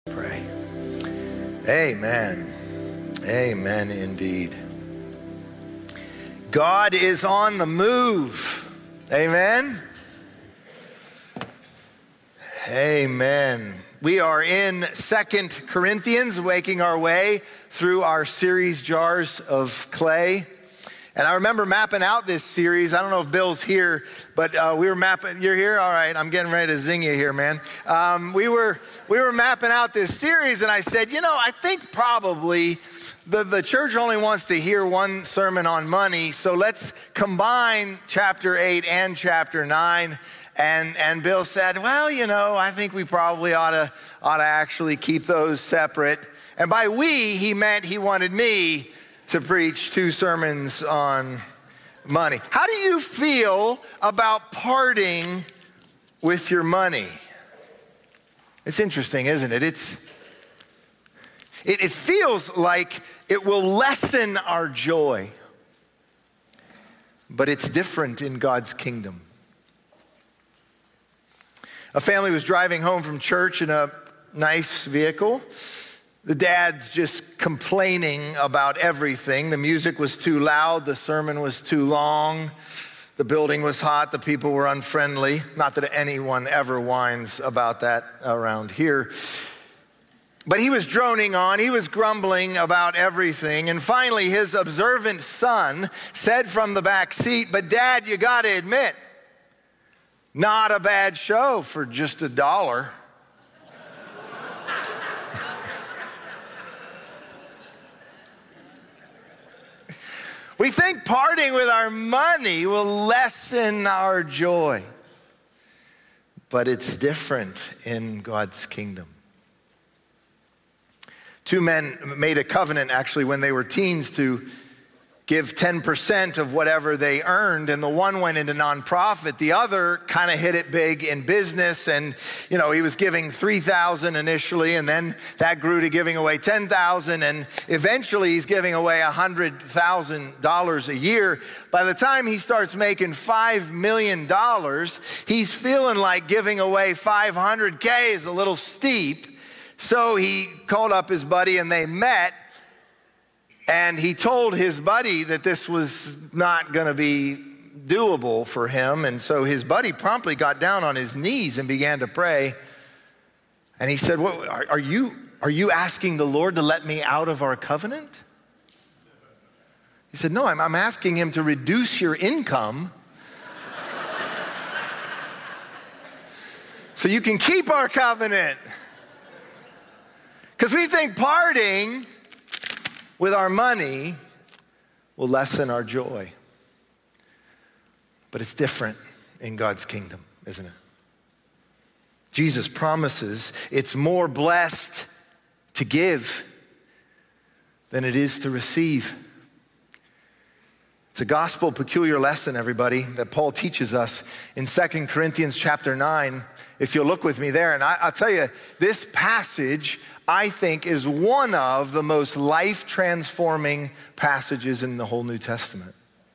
Pray. Amen. Amen indeed. God is on the move. Amen. Amen. We are in 2 Corinthians, making our way through our series, Jars of Clay. And I remember mapping out this series. I don't know if Bill's here, but we were mapping. You're here? All right, I'm getting ready to zing you here, man. We were mapping out this series, and I said, I think probably the church only wants to hear one sermon on money, so let's combine chapter 8 and chapter 9. And Bill said, well, I think we probably ought to actually keep those separate. And by we, he meant he wanted me to preach 2 sermons on money. How do you feel about parting with your money? It's interesting, isn't it? It feels like it will lessen our joy, but it's different in God's kingdom. A family was driving home from church in a nice vehicle. The dad's just complaining about everything. The music was too loud. The sermon was too long. The building was hot. The people were unfriendly. Not that anyone ever whines about that around here. But he was droning on. He was grumbling about everything. And finally, his observant son said from the back seat, "But Dad, you got to admit, not a bad show for just $1." We think parting with our money will lessen our joy, but it's different in God's kingdom. 2 men made a covenant actually when they were teens to give 10% of whatever they earned, and the one went into nonprofit. The other kind of hit it big in business, and he was giving $3,000 initially, and then that grew to giving away $10,000, and eventually he's giving away $100,000 a year. By the time he starts making $5 million, he's feeling like giving away $500K is a little steep. So he called up his buddy and they met. And he told his buddy that this was not going to be doable for him. And so his buddy promptly got down on his knees and began to pray. And he said, "What, are you asking the Lord to let me out of our covenant?" He said, "No, I'm asking him to reduce your income so you can keep our covenant." Because we think parting with our money will lessen our joy. But it's different in God's kingdom, isn't it? Jesus promises it's more blessed to give than it is to receive. It's a gospel peculiar lesson, everybody, that Paul teaches us in 2 Corinthians chapter 9. If you'll look with me there, and I'll tell you, this passage I think is one of the most life-transforming passages in the whole New Testament.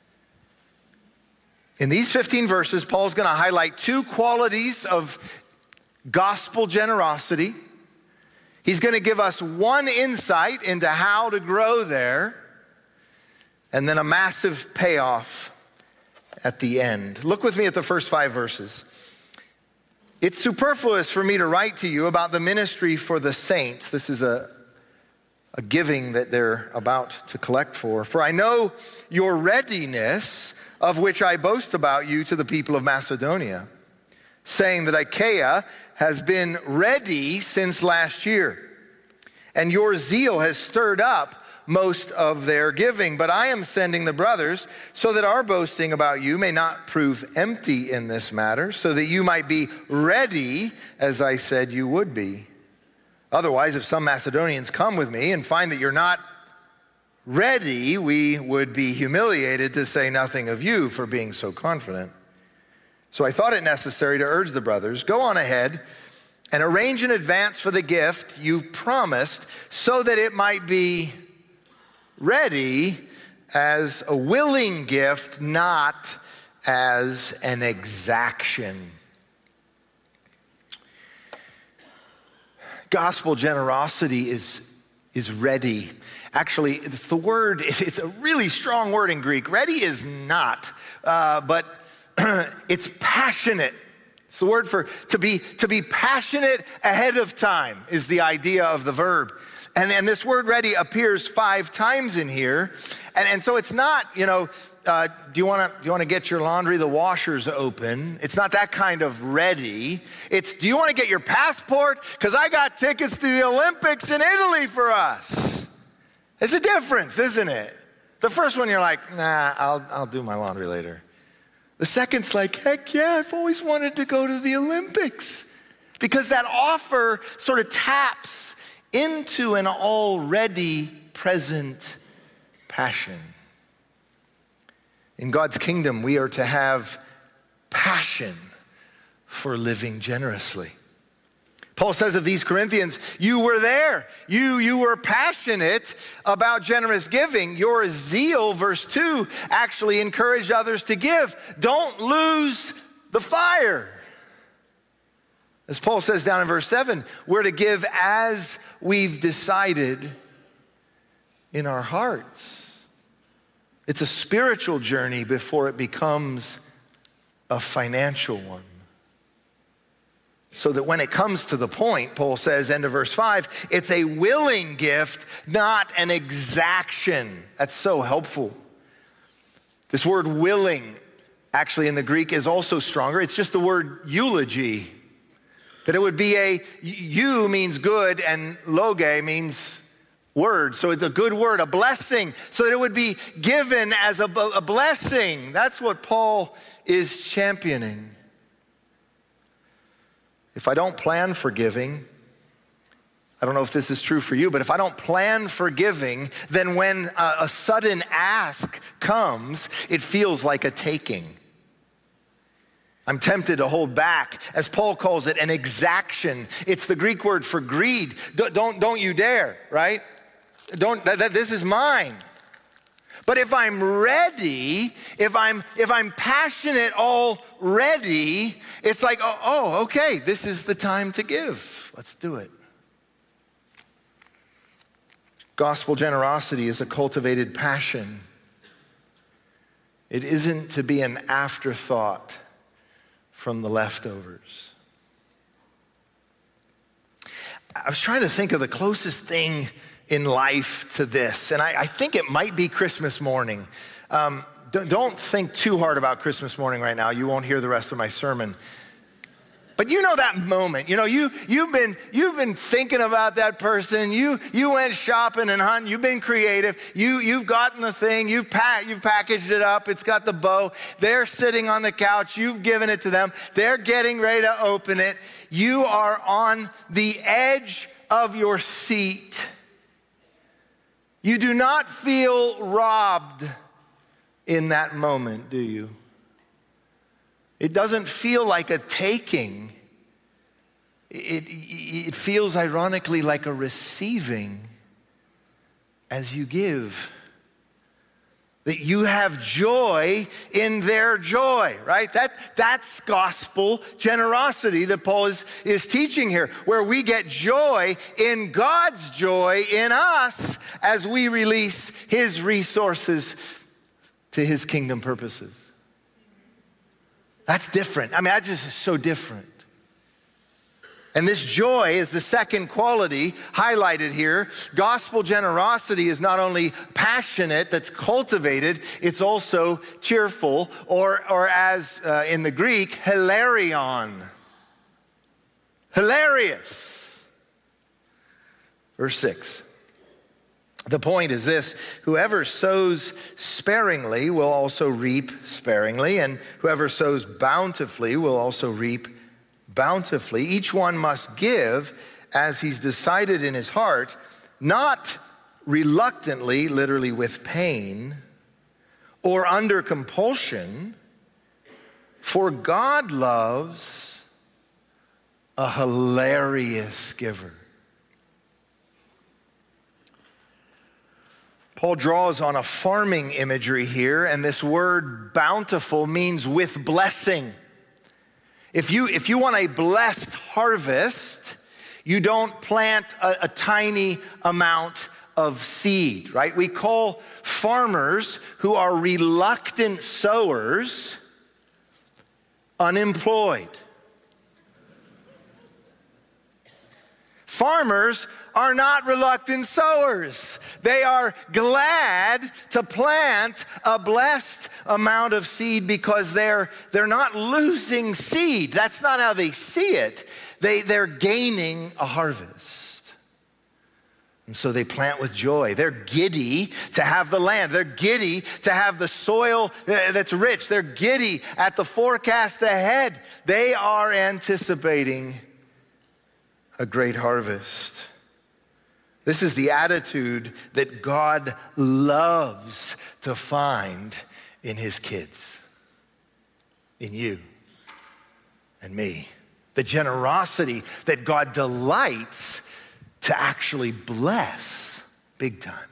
In these 15 verses, Paul's going to highlight 2 qualities of gospel generosity. He's going to give us 1 insight into how to grow there, and then a massive payoff at the end. Look with me at the first 5 verses. "It's superfluous for me to write to you about the ministry for the saints." This is a giving that they're about to collect for. "For I know your readiness, of which I boast about you to the people of Macedonia, saying that Achaia has been ready since last year, and your zeal has stirred up most of their giving. But I am sending the brothers so that our boasting about you may not prove empty in this matter, so that you might be ready as I said you would be. Otherwise, if some Macedonians come with me and find that you're not ready, we would be humiliated, to say nothing of you for being so confident. So I thought it necessary to urge the brothers, go on ahead and arrange in advance for the gift you promised, so that it might be ready as a willing gift, not as an exaction." Gospel generosity is ready. Actually, it's the word, it's a really strong word in Greek. Ready is not, but it's passionate. It's the word for to be passionate ahead of time is the idea of the verb. And this word ready appears 5 times in here. And so it's not, do you want to get your laundry, the washer's open? It's not that kind of ready. It's, do you want to get your passport? Because I got tickets to the Olympics in Italy for us. It's a difference, isn't it? The first one you're like, nah, I'll do my laundry later. The second's like, heck yeah, I've always wanted to go to the Olympics. Because that offer sort of taps into an already present passion. In God's kingdom, we are to have passion for living generously. Paul says of these Corinthians, you were there. You were passionate about generous giving. Your zeal, verse 2, actually encouraged others to give. Don't lose the fire. As Paul says down in verse 7, we're to give as we've decided in our hearts. It's a spiritual journey before it becomes a financial one. So that when it comes to the point, Paul says, end of verse 5, it's a willing gift, not an exaction. That's so helpful. This word willing, actually in the Greek, is also stronger. It's just the word eulogy. That it would be you means good and loge means word. So it's a good word, a blessing. So that it would be given as a blessing. That's what Paul is championing. If I don't plan for giving, I don't know if this is true for you, but if I don't plan for giving, then when a sudden ask comes, it feels like a taking. I'm tempted to hold back, as Paul calls it, an exaction. It's the Greek word for greed. Don't you dare, right? This is mine. But if I'm ready, if I'm passionate already, it's like, oh, okay, this is the time to give. Let's do it. Gospel generosity is a cultivated passion. It isn't to be an afterthought from the leftovers. I was trying to think of the closest thing in life to this, and I think it might be Christmas morning. Don't think too hard about Christmas morning right now. You won't hear the rest of my sermon. But you know that moment. You've been thinking about that person. You went shopping and hunting. You've been creative. You've gotten the thing. You've packaged it up. It's got the bow. They're sitting on the couch. You've given it to them. They're getting ready to open it. You are on the edge of your seat. You do not feel robbed in that moment, do you? It doesn't feel like a taking. It feels ironically like a receiving as you give. That you have joy in their joy, right? That's gospel generosity that Paul is teaching here, where we get joy in God's joy in us as we release his resources to his kingdom purposes. That's different. I mean, that just is so different. And this joy is the second quality highlighted here. Gospel generosity is not only passionate, that's cultivated, it's also cheerful, or as in the Greek, hilarion. Hilarious. Verse 6. The point is this: whoever sows sparingly will also reap sparingly, and whoever sows bountifully will also reap bountifully. Each one must give as he's decided in his heart, not reluctantly, literally with pain, or under compulsion, for God loves a hilarious giver. Paul draws on a farming imagery here, and this word bountiful means with blessing. If you want a blessed harvest, You don't plant a tiny amount of seed, right? We call farmers who are reluctant sowers unemployed. Farmers are not reluctant sowers. They are glad to plant a blessed amount of seed because they're not losing seed. That's not how they see it. They're gaining a harvest. And so they plant with joy. They're giddy to have the land. They're giddy to have the soil that's rich. They're giddy at the forecast ahead. They are anticipating a great harvest. This is the attitude that God loves to find in his kids, in you and me. The generosity that God delights to actually bless big time.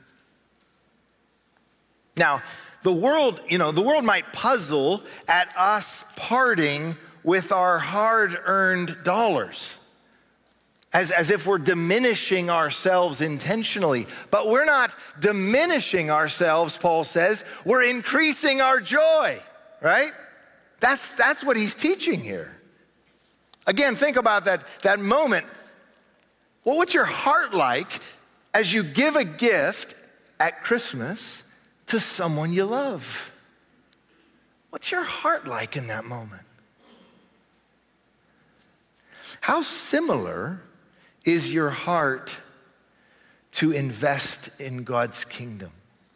Now, the world might puzzle at us parting with our hard-earned dollars. As if we're diminishing ourselves intentionally. But we're not diminishing ourselves, Paul says. We're increasing our joy, right? That's what he's teaching here. Again, think about that moment. Well, what's your heart like as you give a gift at Christmas to someone you love? What's your heart like in that moment? How similar is your heart to invest in God's kingdom?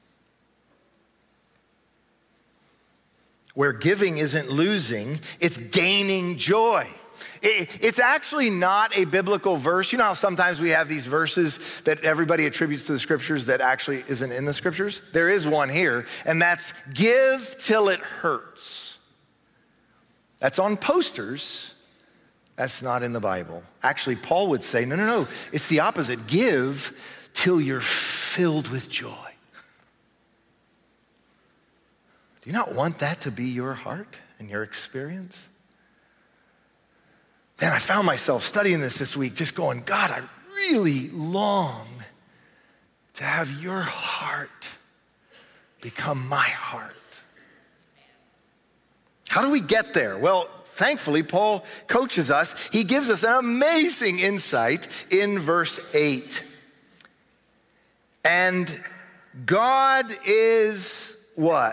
Where giving isn't losing, it's gaining joy. It's actually not a biblical verse. You know how sometimes we have these verses that everybody attributes to the scriptures that actually isn't in the scriptures? There is one here, and that's give till it hurts. That's on posters. That's not in the Bible. Actually, Paul would say, no, it's the opposite. Give till you're filled with joy. Do you not want that to be your heart and your experience? Man, I found myself studying this week, just going, God, I really long to have your heart become my heart. How do we get there? Well, thankfully, Paul coaches us. He gives us an amazing insight in verse 8. And God is what?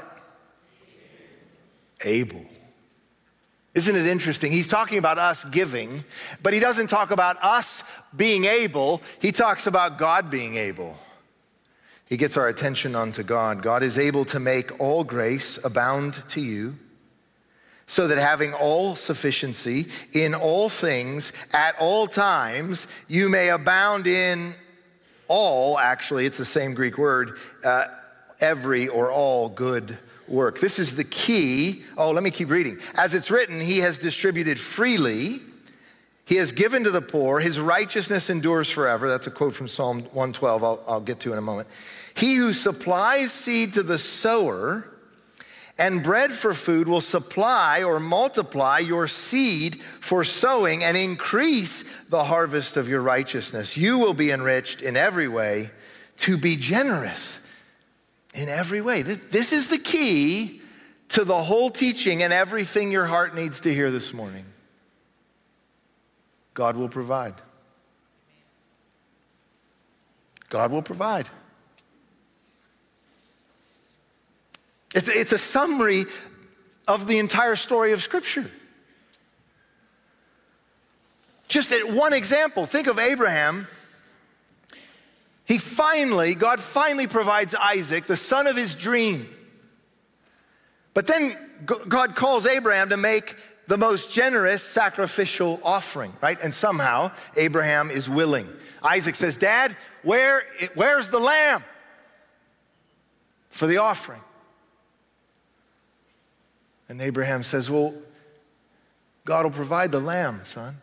Able. Isn't it interesting? He's talking about us giving, but he doesn't talk about us being able. He talks about God being able. He gets our attention onto God. God is able to make all grace abound to you, so that having all sufficiency in all things at all times, you may abound in all, actually, it's the same Greek word, every or all good work. This is the key. Oh, let me keep reading. As it's written, he has distributed freely. He has given to the poor. His righteousness endures forever. That's a quote from Psalm 112 I'll get to in a moment. He who supplies seed to the sower and bread for food will supply or multiply your seed for sowing and increase the harvest of your righteousness. You will be enriched in every way to be generous in every way. This is the key to the whole teaching and everything your heart needs to hear this morning. God will provide. God will provide. It's a summary of the entire story of Scripture. Just one example, think of Abraham. God finally provides Isaac, the son of his dream. But then God calls Abraham to make the most generous sacrificial offering, right? And somehow Abraham is willing. Isaac says, Dad, where's the lamb for the offering? And Abraham says, well, God will provide the lamb, son.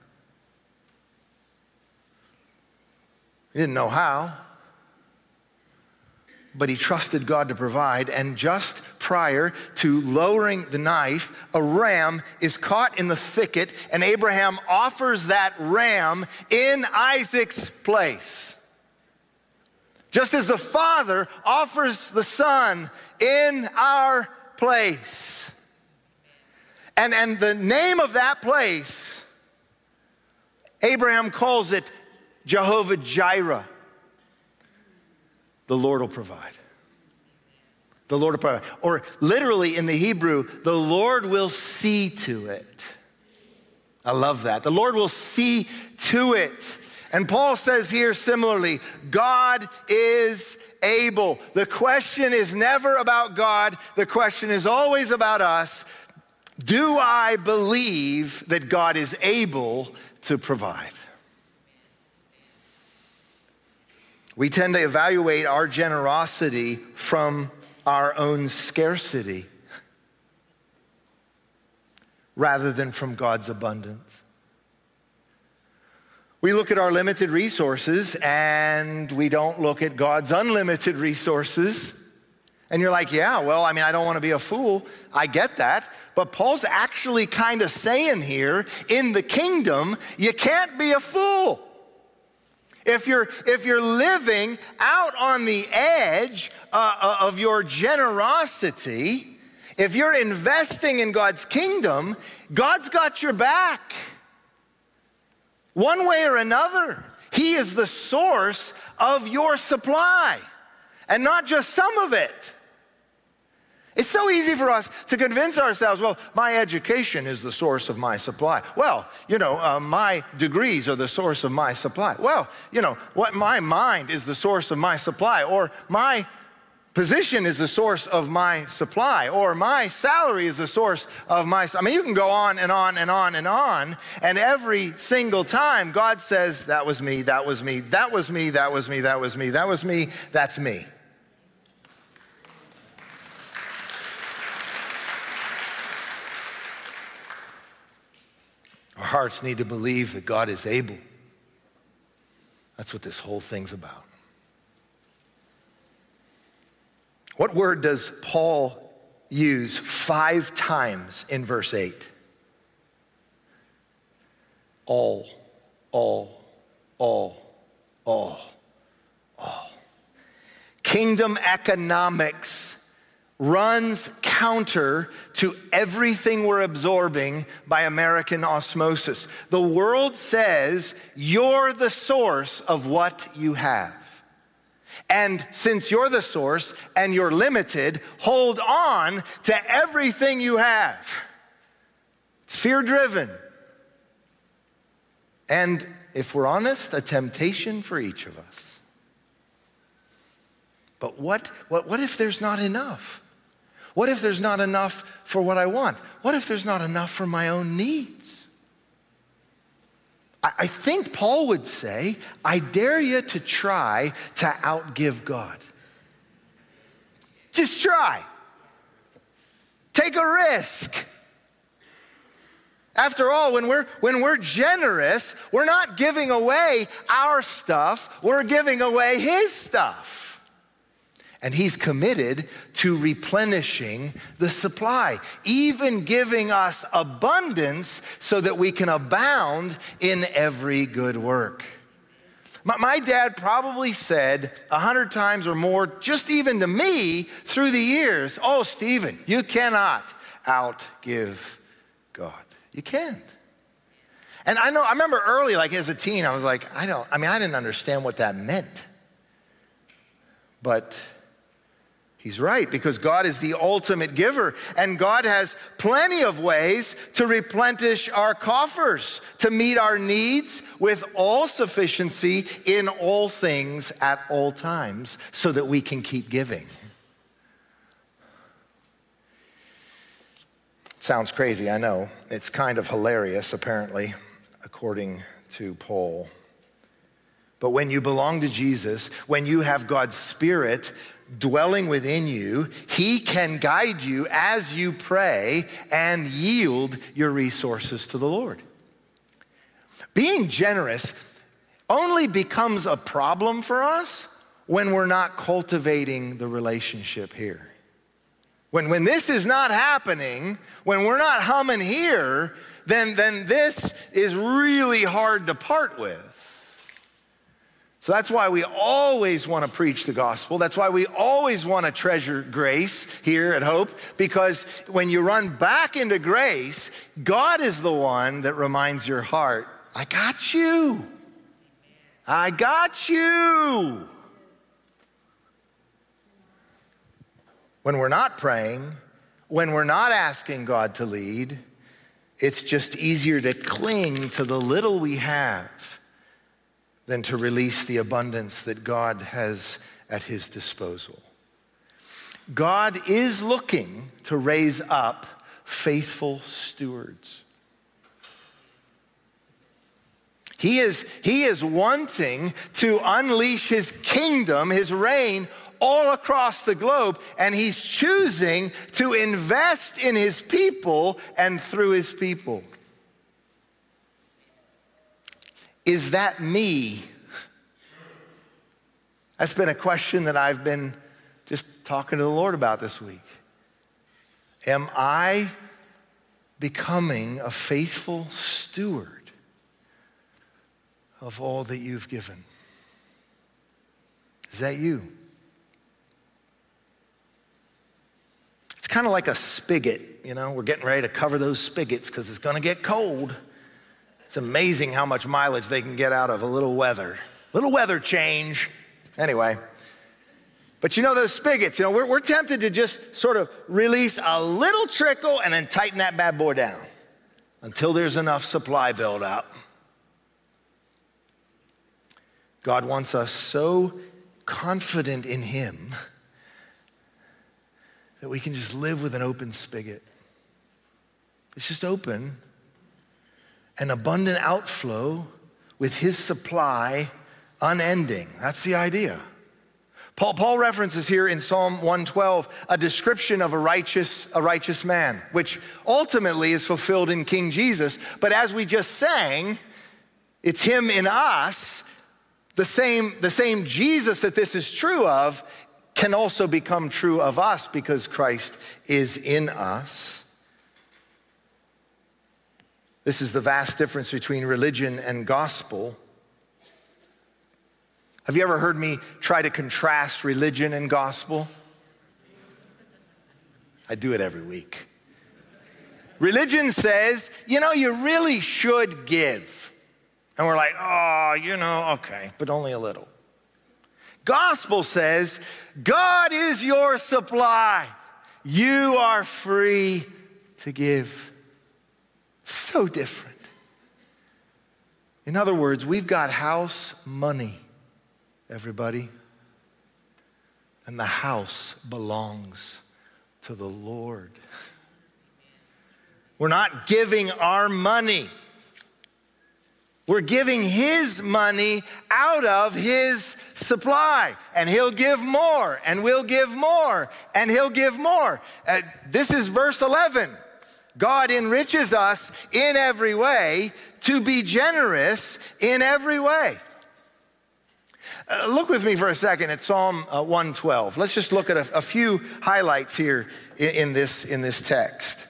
He didn't know how, but he trusted God to provide, and just prior to lowering the knife, a ram is caught in the thicket, and Abraham offers that ram in Isaac's place. Just as the Father offers the Son in our place. And the name of that place, Abraham calls it Jehovah Jireh. The Lord will provide. The Lord will provide. Or literally in the Hebrew, the Lord will see to it. I love that. The Lord will see to it. And Paul says here similarly, God is able. The question is never about God. The question is always about us. Do I believe that God is able to provide? We tend to evaluate our generosity from our own scarcity rather than from God's abundance. We look at our limited resources and we don't look at God's unlimited resources. And you're like, yeah, well, I mean, I don't want to be a fool. I get that. But Paul's actually kind of saying here, in the kingdom, you can't be a fool. If you're living out on the edge of your generosity, if you're investing in God's kingdom, God's got your back. One way or another, He is the source of your supply, and not just some of it. It's so easy for us to convince ourselves, well, my education is the source of my supply. Well, my degrees are the source of my supply. Well, my mind is the source of my supply. Or my position is the source of my supply. Or my salary is the source of my... I mean, you can go on and on and on and on. And every single time, God says, that was me, that was me, that was me, that was me, that was me, that was me, that's me. Our hearts need to believe that God is able. That's what this whole thing's about. What word does Paul use 5 times in verse 8? All. Kingdom economics runs counter to everything we're absorbing by American osmosis. The world says you're the source of what you have. And since you're the source and you're limited, hold on to everything you have. It's fear-driven. And if we're honest, a temptation for each of us. But what if there's not enough? What if there's not enough for what I want? What if there's not enough for my own needs? I think Paul would say, I dare you to try to outgive God. Just try. Take a risk. After all, when we're generous, we're not giving away our stuff, we're giving away His stuff. And He's committed to replenishing the supply, even giving us abundance so that we can abound in every good work. My dad probably said 100 times or more, just even to me through the years, oh, Stephen, you cannot outgive God. You can't. And I remember early, like as a teen, I was like, I didn't understand what that meant. But He's right, because God is the ultimate giver, and God has plenty of ways to replenish our coffers, to meet our needs with all sufficiency in all things at all times, so that we can keep giving. Sounds crazy, I know. It's kind of hilarious, apparently, according to Paul. But when you belong to Jesus, when you have God's Spirit dwelling within you, He can guide you as you pray and yield your resources to the Lord. Being generous only becomes a problem for us when we're not cultivating the relationship here. When this is not happening, when we're not humming here, then this is really hard to part with. So that's why we always want to preach the gospel. That's why we always want to treasure grace here at Hope, because when you run back into grace, God is the one that reminds your heart, I got you. I got you. When we're not praying, when we're not asking God to lead, it's just easier to cling to the little we have than to release the abundance that God has at his disposal. God is looking to raise up faithful stewards. He is wanting to unleash his kingdom, his reign, all across the globe, and he's choosing to invest in his people and through his people. Is that me? That's been a question that I've been just talking to the Lord about this week. Am I becoming a faithful steward of all that you've given? Is that you? It's kind of like a spigot, you know? We're getting ready to cover those spigots because it's going to get cold. It's amazing how much mileage they can get out of a little weather change. Anyway, but you know those spigots, you know, we're tempted to just sort of release a little trickle and then tighten that bad boy down until there's enough supply built up. God wants us so confident in him that we can just live with an open spigot. It's just open. An abundant outflow with his supply unending. That's the idea. Paul references here in Psalm 112 a description of a righteous man, which ultimately is fulfilled in King Jesus. But as we just sang, it's him in us. The same Jesus that this is true of can also become true of us because Christ is in us. This is the vast difference between religion and gospel. Have you ever heard me try to contrast religion and gospel? I do it every week. Religion says, you know, you really should give. And we're like, oh, you know, okay, but only a little. Gospel says, God is your supply. You are free to give. So different. In other words, we've got house money, everybody. And the house belongs to the Lord. We're not giving our money. We're giving his money out of his supply. And he'll give more, and we'll give more, and he'll give more. This is verse 11. God enriches us in every way to be generous in every way. Look with me for a second at Psalm 112. Let's just look at a few highlights here in this text.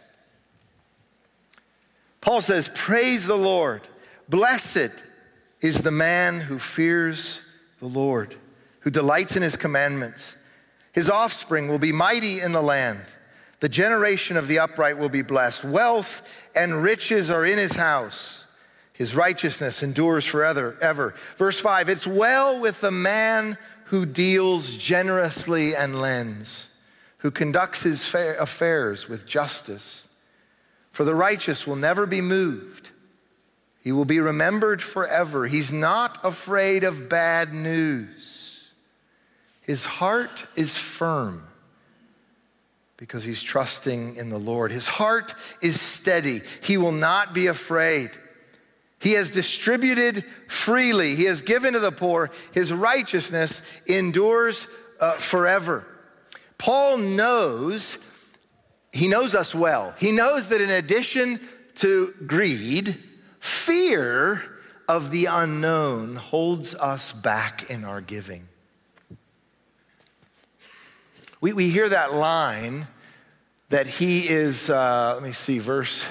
Paul says, praise the Lord. Blessed is the man who fears the Lord, who delights in his commandments. His offspring will be mighty in the land. The generation of the upright will be blessed. Wealth and riches are in his house. His righteousness endures forever. Ever. Verse 5, it's well with the man who deals generously and lends, who conducts his affairs with justice. For the righteous will never be moved. He will be remembered forever. He's not afraid of bad news. His heart is firm because he's trusting in the Lord. His heart is steady. He will not be afraid. He has distributed freely. He has given to the poor. His righteousness endures forever. Paul knows, he knows us well. He knows that in addition to greed, fear of the unknown holds us back in our giving. We hear that line that he is, let me see, verse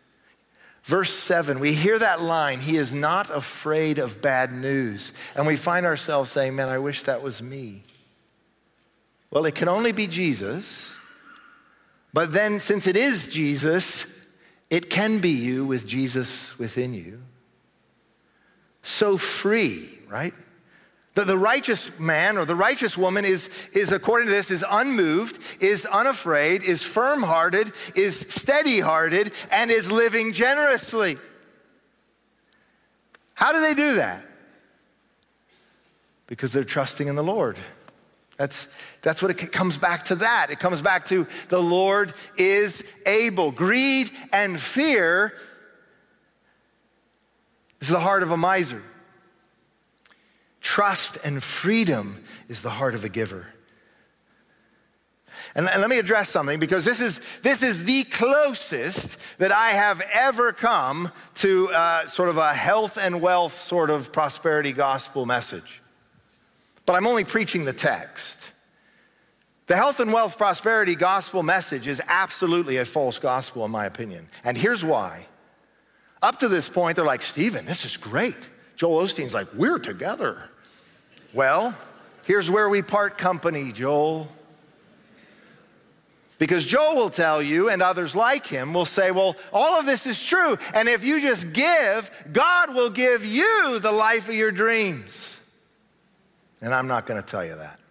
7, we hear that line, he is not afraid of bad news. And we find ourselves saying, man, I wish that was me. Well, it can only be Jesus. But then since it is Jesus, it can be you with Jesus within you. So free, right? The righteous man or the righteous woman is according to this, is unmoved, is unafraid, is firm-hearted, is steady-hearted, and is living generously. How do they do that? Because they're trusting in the Lord. That's what it comes back to that. It comes back to the Lord is able. Greed and fear is the heart of a miser. Trust and freedom is the heart of a giver. And let me address something, because this is the closest that I have ever come to sort of a health and wealth sort of prosperity gospel message. But I'm only preaching the text. The health and wealth prosperity gospel message is absolutely a false gospel in my opinion. And here's why. Up to this point, they're like, Stephen, this is great. Joel Osteen's like, we're together. Well, here's where we part company, Joel. Because Joel will tell you, and others like him will say, well, all of this is true. And if you just give, God will give you the life of your dreams. And I'm not going to tell you that.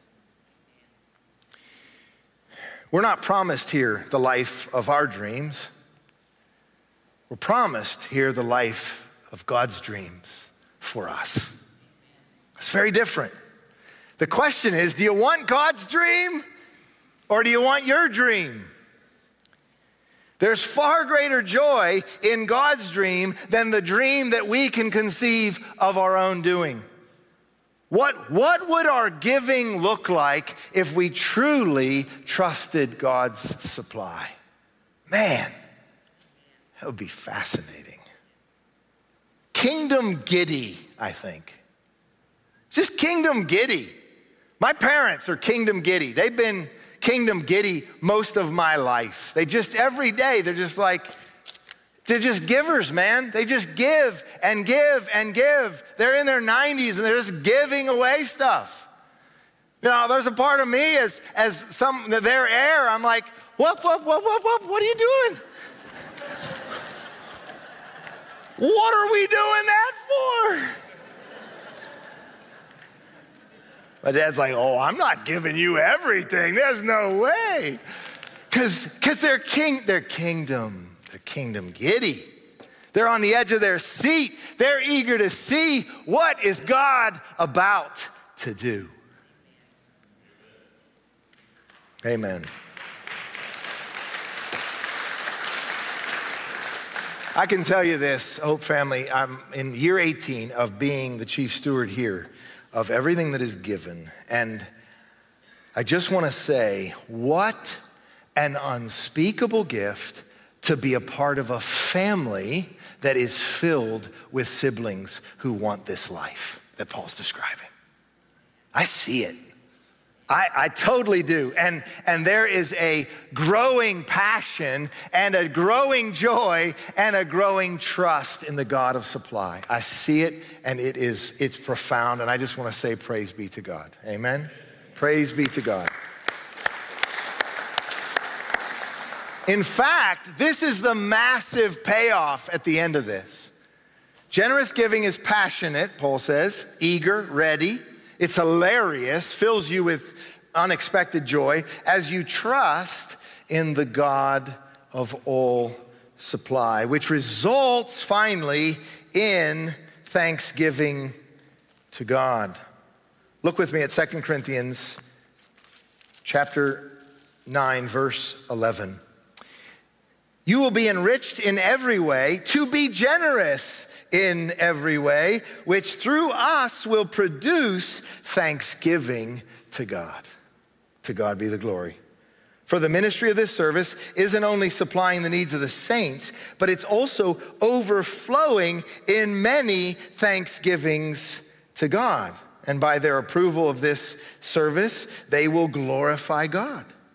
We're not promised here the life of our dreams. We're promised here the life of God's dreams for us. It's very different. The question is, do you want God's dream or do you want your dream? There's far greater joy in God's dream than the dream that we can conceive of our own doing. What would our giving look like if we truly trusted God's supply? Man, that would be fascinating. Kingdom giddy, I think. Just kingdom giddy. My parents are kingdom giddy. They've been kingdom giddy most of my life. They just, every day, they're just givers, man. They just give and give and give. They're in their 90s and they're just giving away stuff. You know, there's a part of me as their heir, I'm like, what are you doing? What are we doing that for? My dad's like, oh, I'm not giving you everything. There's no way. Because they're kingdom giddy. They're on the edge of their seat. They're eager to see what is God about to do. Amen. I can tell you this, Hope family, I'm in year 18 of being the chief steward here of everything that is given. And I just want to say, what an unspeakable gift to be a part of a family that is filled with siblings who want this life that Paul's describing. I see it. I totally do. And there is a growing passion and a growing joy and a growing trust in the God of supply. I see it, and it's profound. And I just want to say praise be to God. Amen. Praise be to God. In fact, this is the massive payoff at the end of this. Generous giving is passionate, Paul says, eager, ready. It's hilarious, fills you with unexpected joy as you trust in the God of all supply, which results finally in thanksgiving to God. Look with me at 2 Corinthians chapter 9, verse 11. You will be enriched in every way to be generous in every way, which through us will produce thanksgiving to God. To God be the glory. For the ministry of this service isn't only supplying the needs of the saints, but it's also overflowing in many thanksgivings to God. And by their approval of this service, they will glorify God.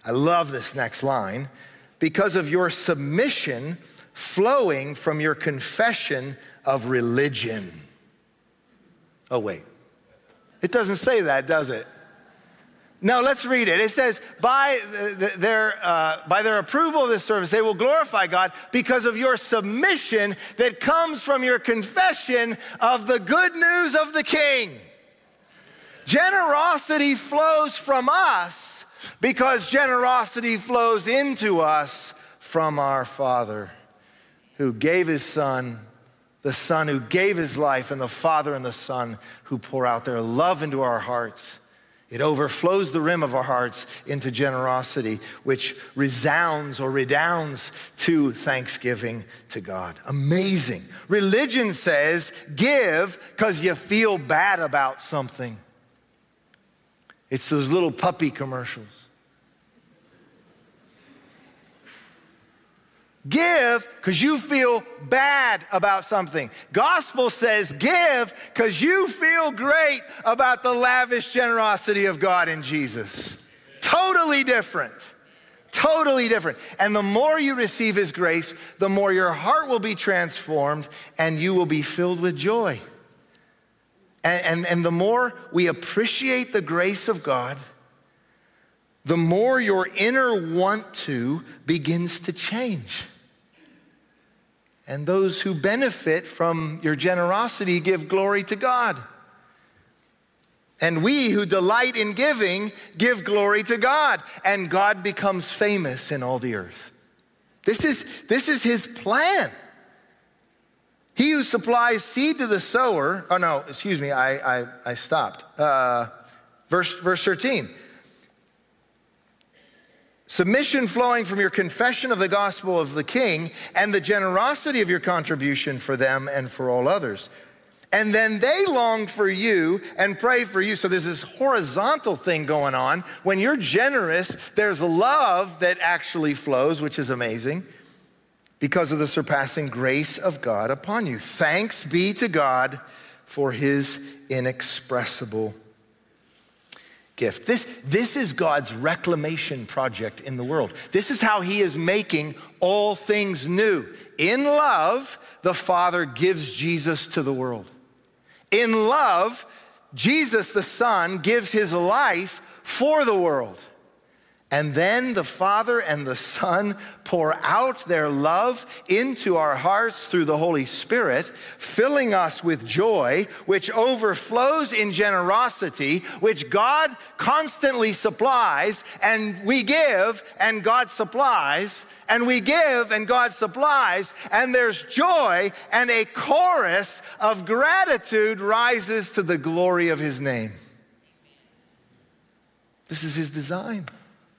I love this next line. Because of your submission flowing from your confession of religion. Oh, wait. It doesn't say that, does it? No, let's read it. It says, by their approval of this service, they will glorify God because of your submission that comes from your confession of the good news of the King. Generosity flows from us because generosity flows into us from our Father who gave his Son, the Son who gave his life, and the Father and the Son who pour out their love into our hearts. It overflows the rim of our hearts into generosity, which resounds to thanksgiving to God. Amazing. Religion says give because you feel bad about something. It's those little puppy commercials. Give because you feel bad about something. Gospel says give because you feel great about the lavish generosity of God in Jesus. Totally different. Totally different. And the more you receive his grace, the more your heart will be transformed and you will be filled with joy. And the more we appreciate the grace of God, the more your inner want to begins to change. And those who benefit from your generosity give glory to God. And we who delight in giving give glory to God. And God becomes famous in all the earth. This is his plan. He who supplies seed to the sower, I stopped. Verse 13. Submission flowing from your confession of the gospel of the King and the generosity of your contribution for them and for all others. And then they long for you and pray for you. So there's this horizontal thing going on. When you're generous, there's love that actually flows, which is amazing, because of the surpassing grace of God upon you. Thanks be to God for his inexpressible gift. This is God's reclamation project in the world. This is how he is making all things new. In love, the Father gives Jesus to the world. In love, Jesus the Son gives his life for the world. And then the Father and the Son pour out their love into our hearts through the Holy Spirit, filling us with joy, which overflows in generosity, which God constantly supplies, and we give, and God supplies, and we give, and God supplies, and there's joy, and a chorus of gratitude rises to the glory of his name. This is his design.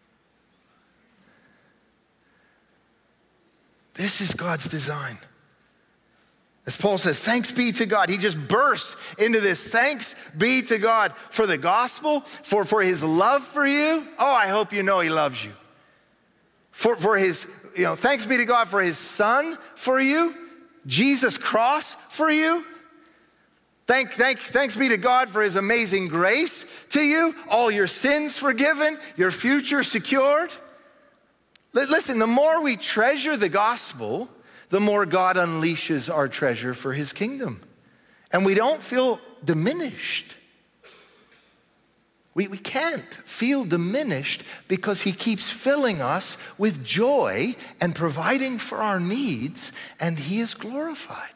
This is God's design. As Paul says, thanks be to God. He just bursts into this thanks be to God for the gospel, for his love for you. Oh, I hope you know he loves you. For his, thanks be to God for his Son for you, Jesus' cross for you. Thanks be to God for his amazing grace to you, all your sins forgiven, your future secured. Listen, the more we treasure the gospel, the more God unleashes our treasure for his kingdom. And we don't feel diminished. We can't feel diminished because he keeps filling us with joy and providing for our needs, and he is glorified.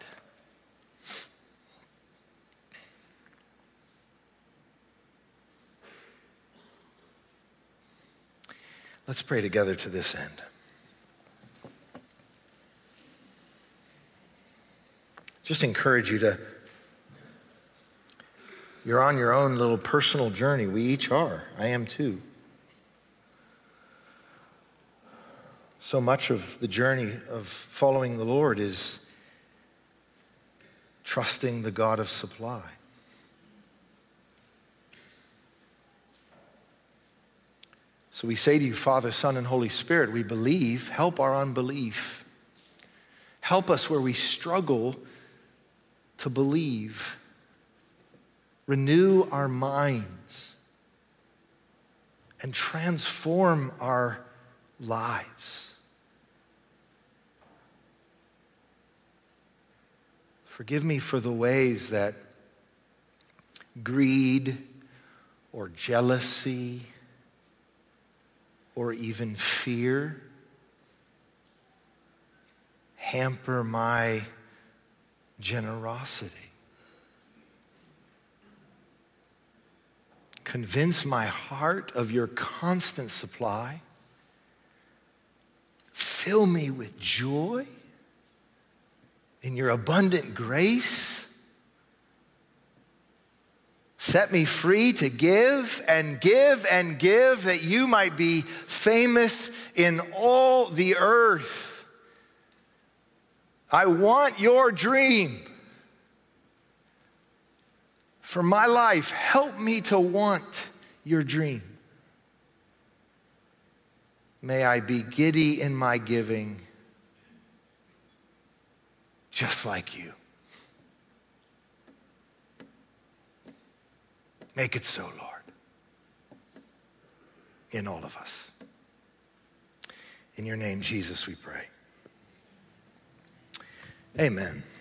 Let's pray together to this end. Just encourage you you're on your own little personal journey. We each are. I am too. So much of the journey of following the Lord is trusting the God of supply. So we say to you, Father, Son, and Holy Spirit, we believe, help our unbelief. Help us where we struggle to believe. Renew our minds and transform our lives. Forgive me for the ways that greed or jealousy or even fear hamper my generosity. Convince my heart of your constant supply. Fill me with joy in your abundant grace. Set me free to give and give and give, that you might be famous in all the earth. I want your dream for my life. Help me to want your dream. May I be giddy in my giving, just like you. Make it so, Lord, in all of us. In your name, Jesus, we pray. Amen.